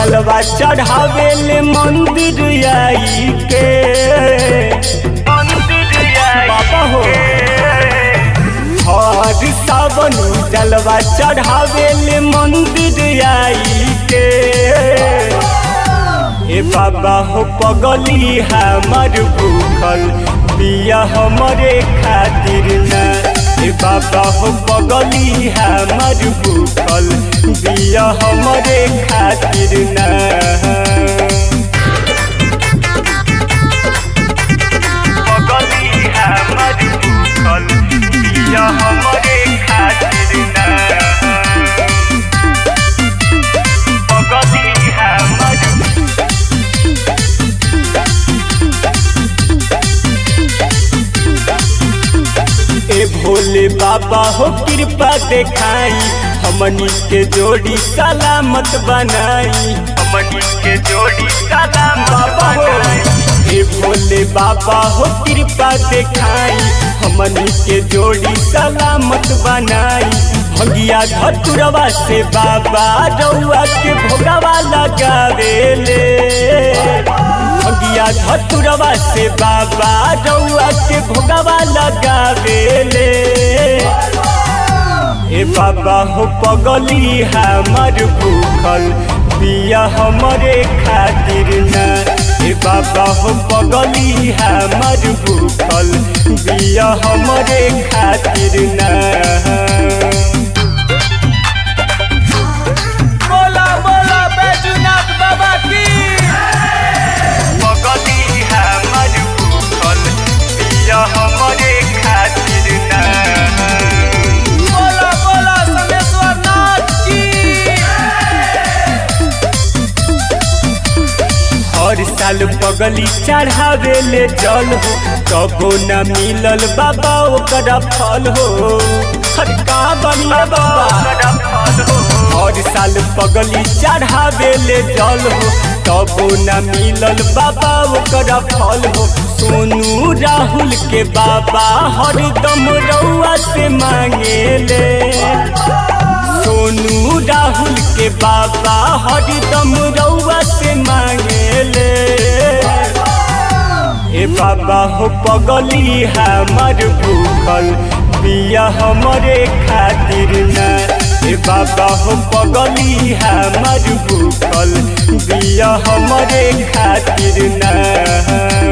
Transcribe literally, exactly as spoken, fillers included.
जलवा चढ़ावेले मंदिर आई के बाबा हो हर सावन जलवा चढ़ावेले मंदिर आई के ए बाबा हो पगली हमर भूखल पिया हमरे खातिर ना ए बाबा हो पगली हमर भूखल पिया हमरे खातिर ना पगली हमर भूखल पिया हमरे खातिर ना पगली हमर ए भोले बाबा हो कृपा देखाई हमनी के जोड़ी सलामत बनाई हमनी के जोड़ी सलामत बनाई ए भोले बाबा हो कृपा देखाई हमनी के जोड़ी सलामत बनाई भगिया धतुरवा से बाबा रउआ के भोगवा लगावेले भगिया धतुरवा से बाबा रउआ के भोगवा लगावेले ए बाबा हो पगली हमर भूखल पिया हमरे खातिर ना ए बाबा हो पगली हमर भूखल पिया हमरे खातिर ना बोला बोला बैजूनाथ बाबा की पगली हमर भूखल पिया हमरे खातिर ना बोला बोला समेश्वर नाथ की हर साल पगली चढ़ावेले जल हो कबो न मिलल बाबा ओकरा फल हो हर का बनिया बाबा हर साल पगली चढ़ावेले जल हो कबो न मिलल बाबा ओकरा फल हो सोनू राहुल के बाबा हरदम रउआ से मांगेले सोनू राहुल के बाबा हरदम रउआ से मांगेले ए बाबा हो पगली हमर भूखल पिया हमरे खातिर ना ए बाबा हो पगली हमर भूखल पिया हमरे खातिर ना।